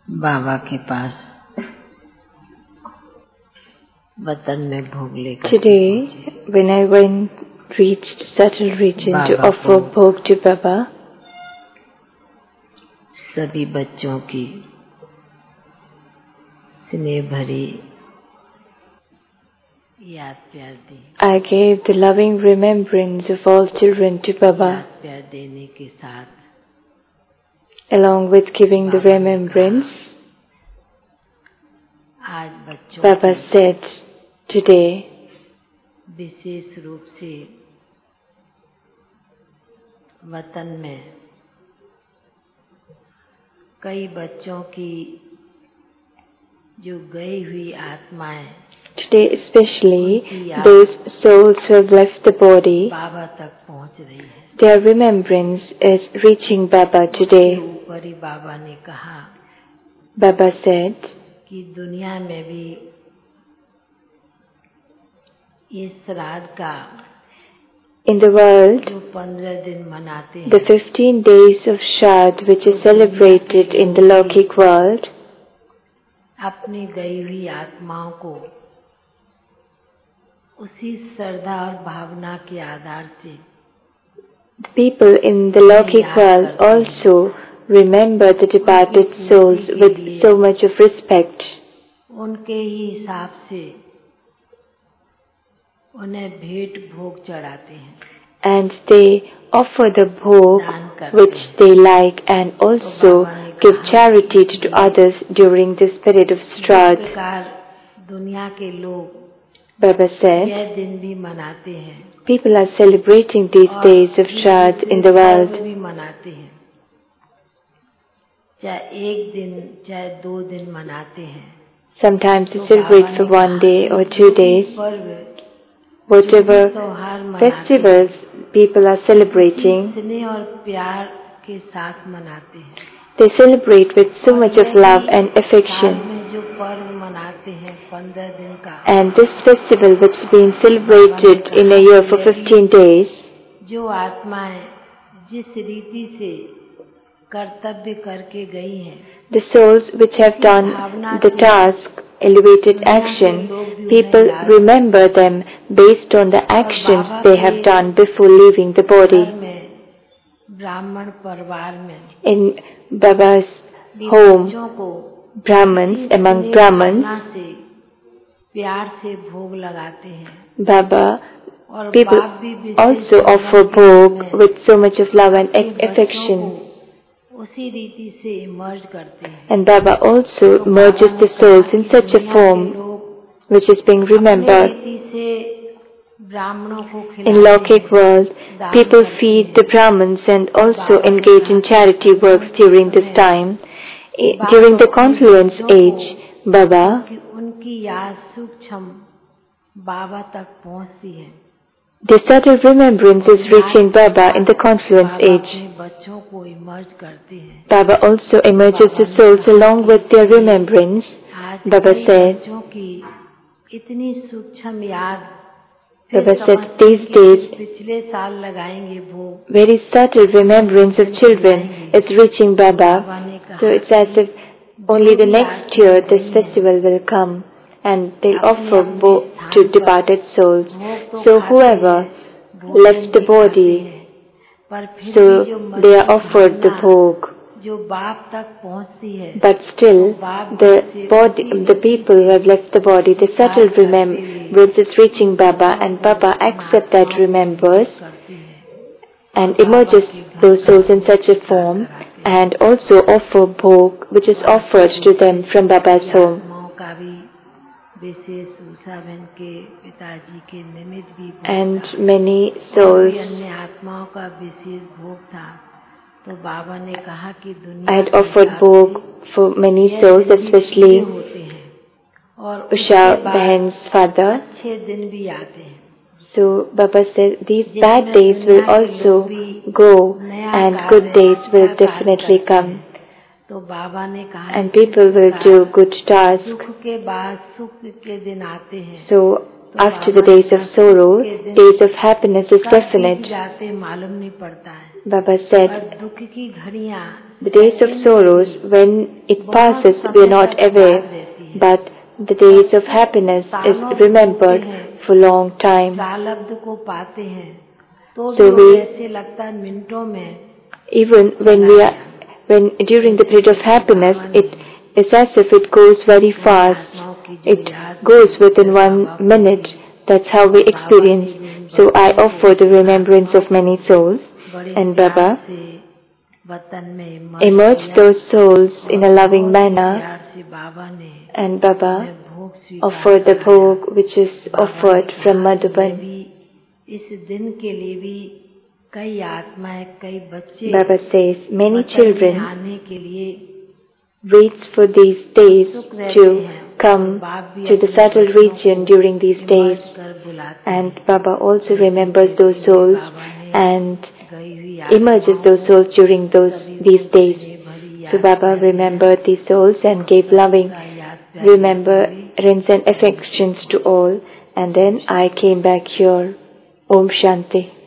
बाबा के पास वतन में भोग लेकर Today, when I reached subtle region to offer bhog to Baba, सभी बच्चों की स्नेह भरी याद प्यार दी। I gave the loving remembrance of all children to Baba. याद प्यार देने के साथ Along with giving the remembrance, आज बच्चों Baba said, today, विशेष रूप से वतन में कई बच्चों की जो गई हुई आत्माएं today especially, those souls who have left the body, बाबा तक पहुंच रही है। their remembrance is reaching Baba today. ऊपर ही बाबा ने कहा, Baba said, कि दुनिया में भी इस श्राद्ध का in the world, जो 15 दिन मनाते हैं, the 15 days of Shraddh which is celebrated in the Lokik world, अपनी गई हुई आत्माओं को उसी श्रद्धा और भावना के आधार से the people in the Lokik world also remember the departed souls with so much of respect. उनके ही हिसाब से उन्हें भेंट भोग चढ़ाते हैं, And they offer the bhog which they like and also give charity to others during this period of इस Shraddh. प्रकार दुनिया के लोग Baba said, यह दिन भी मनाते हैं, people are celebrating these days of Shraddh in the world. भी मनाते हैं, चाहे एक दिन चाहे 2 दिन मनाते हैं। Sometimes they celebrate for 1 day or 2 days. Whatever festivals people are celebrating, स्नेह और प्यार के साथ मनाते हैं। they celebrate with so much of love and affection. में जो पर्व मनाते हैं 15 दिन का, And this festival which is being celebrated in a year for 15 days, जो आत्माएं जिस रीति से कर्तव्य करके गई हैं, the souls which have done the task, elevated action, people remember them based on the actions they have done before leaving the body. ब्राह्मण परिवार में In Baba's home, बच्चों को Brahmins, among Brahmins, से प्यार से भोग लगाते हैं, Baba, और people बाप भी also offer bhog with so much of love and affection. उसी रीति से इमर्ज करते हैं। And Baba also merges the souls in such a form which is being remembered. In Lokik world, people feed the Brahmins and also engage in charity works during this time. During the confluence age, Baba, उनकी याद सूक्ष्म बाबा तक पहुंचती है। the subtle remembrance is reaching Baba in the confluence age. बच्चों को emerge करते हैं। Baba also emerges the souls along with their remembrance. Baba said, बच्चों की इतनी सूक्ष्म याद, Baba said, these days, पिछले साल लगाएंगे भोग, very subtle remembrance of children is reaching Baba. So it's as if only the next year this festival will come and they'll offer to departed souls. So whoever left the body, so they are offered the bhog. जो बाप तक पहुंचती है, But still, the people who have left the body, the subtle remembrance is reaching Baba, and Baba accepts that remembrance and emerges those souls in such a form, and also offer bhog, which is offered to them from Baba's home. विशेष उषा बहन के पिताजी के निमित्त भी And many souls, अन्य आत्माओं का विशेष भोग था, तो बाबा ने कहा कि I had offered bhog for many souls, especially और Usha Bahan's father. अच्छे दिन भी आते हैं। So Baba said these bad days will also go and good days will definitely come. तो बाबा ने कहा And people will do good tasks. सुख के बाद सुख के दिन आते हैं। So after the days of sorrow, days of happiness is definite. जाते मालूम नहीं पड़ता है। Baba said, दुख की घड़ियां The days of sorrows, when it passes, we are not aware, but the days of happiness is remembered for a long time. प्रारब्ध को पाते हैं तो So भी we, ऐसे लगता है मिनटों में even when during the period of happiness, it is as if it goes very fast. It goes within 1 minute. That's how we experience. So I offer the remembrance of many souls, and Baba immersed those souls in a loving manner, and Baba offered the bhog which is offered from Madhuban. इस दिन के लिए भी कई आत्माएं, कई बच्चे Baba says many children आने के लिए waits for these days to come to the subtle region during these days, and Baba also remembers those souls and emerges those souls during these days. So Baba remembered these souls and gave loving remembrance and affections to all, and then I came back here. Om Shanti.